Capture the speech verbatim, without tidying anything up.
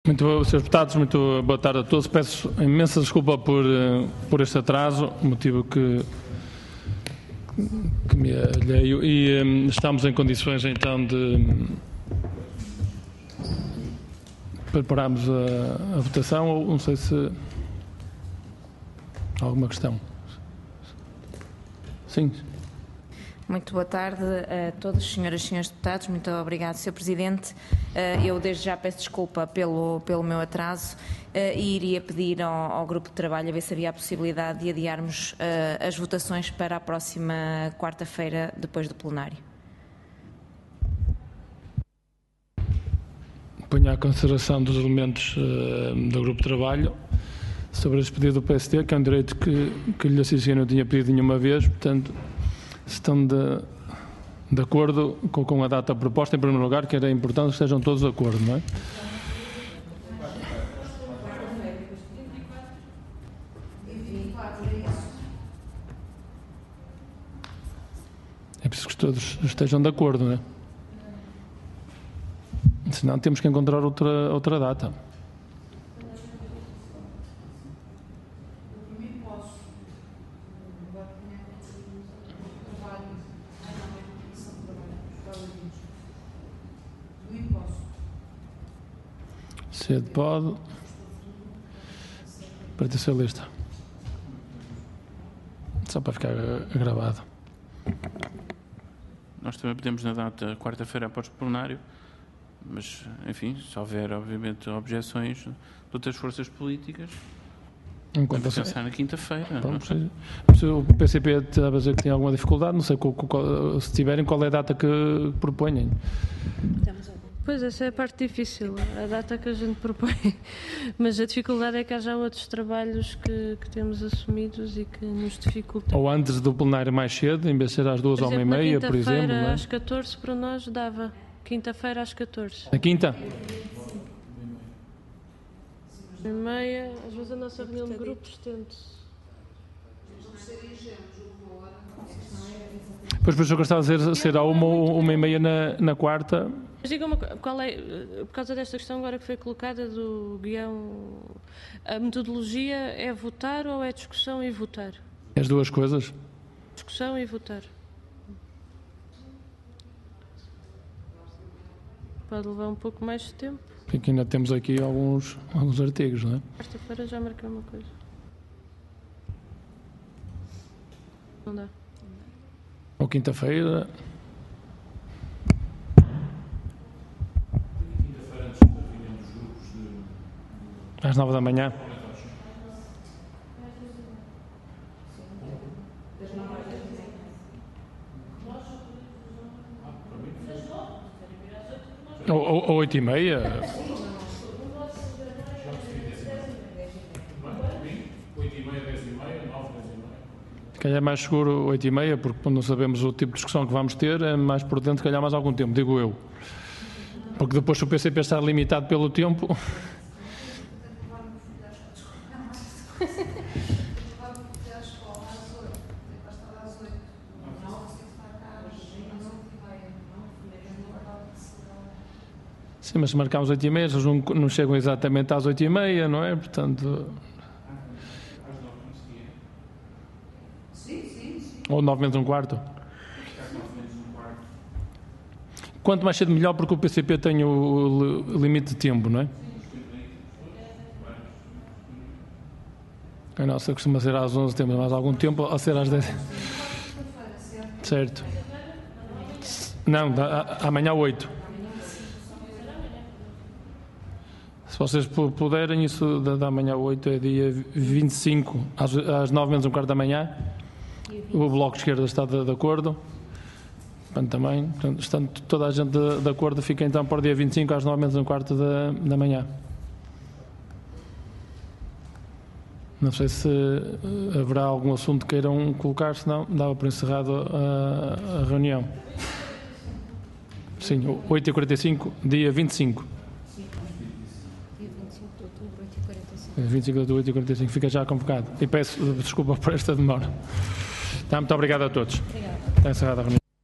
Muito, senhores Deputados, muito boa tarde a todos. Peço imensa desculpa por, por este atraso, motivo que, que me alheio, e um, estamos em condições então de prepararmos a, a votação, ou não sei se há alguma questão. Sim. Muito boa tarde a todos, senhoras e senhores deputados. Muito obrigado, senhor Presidente. Eu desde já peço desculpa pelo, pelo meu atraso e iria pedir ao, ao Grupo de Trabalho a ver se havia a possibilidade de adiarmos as votações para a próxima quarta-feira, depois do plenário. Ponho à consideração dos elementos uh, do Grupo de Trabalho sobre este pedido do P S D, que é um direito que, que lhe assisti, não tinha pedido nenhuma vez, portanto, estão de, de acordo com, com a data proposta, em primeiro lugar, que era importante que estejam todos de acordo, não é? É preciso que todos estejam de acordo, não é? Senão temos que encontrar outra, outra data. Cedo pode. Pertence a lista. Só para ficar gravado. Nós também podemos na data quarta-feira após o plenário, mas, enfim, se houver, obviamente, objeções de outras forças políticas, vamos pensar na quinta-feira. O P C P estava a dizer que tinha alguma dificuldade, não sei qual, qual, se tiverem, qual é a data que proponham. Pois, essa é a parte difícil, a data que a gente propõe, mas a dificuldade é que há já outros trabalhos que, que temos assumidos e que nos dificultam. Ou antes do plenário mais cedo, em vez de ser às duas ou uma e meia, por exemplo. Quinta-feira às catorze para nós dava, quinta-feira às catorze. Na quinta? E meia, às vezes a nossa reunião de grupo estende-se. Pois, por isso eu gostava de dizer, ser a uma ou uma e meia na, na quarta. Mas diga uma coisa, qual é, por causa desta questão agora que foi colocada do guião, a metodologia é votar ou é discussão e votar? As duas coisas. Discussão e votar. Pode levar um pouco mais de tempo. Porque ainda temos aqui alguns, alguns artigos, não é? Quarta-feira já marquei uma coisa. Não dá. Ou quinta-feira. Às nove da manhã. Ou, ou, ou oito e meia. Se calhar é mais seguro oito e meia, porque quando não sabemos o tipo de discussão que vamos ter, é mais prudente se calhar mais algum tempo, digo eu. Porque depois, se o P C P estar limitado pelo tempo... Sim, mas se marcarmos oito e meia, eles não, não chegam exatamente às oito e meia, não é? Portanto... Ou nove menos um quarto. Quanto mais cedo melhor, porque o P C P tem o limite de tempo, não é? A nossa costuma ser às onze, temos mais algum tempo a ser às dez. Certo. Não, amanhã às oito. Se vocês puderem, isso da manhã às oito é dia vinte e cinco, às, às nove menos um quarto da manhã. O Bloco de Esquerda está de, de acordo. Portanto, também, portanto, estando toda a gente de, de acordo, fica então para o dia vinte e cinco, às nove menos um quarto da, da manhã. Não sei se haverá algum assunto que queiram colocar, senão dava por encerrado a, a reunião. Sim, oito e quarenta e cinco, dia vinte e cinco. vinte e cinco de outubro, oito e quarenta e cinco, fica já convocado. E peço desculpa por esta demora. Tá, muito obrigado a todos. Obrigado. Está encerrada a reunião.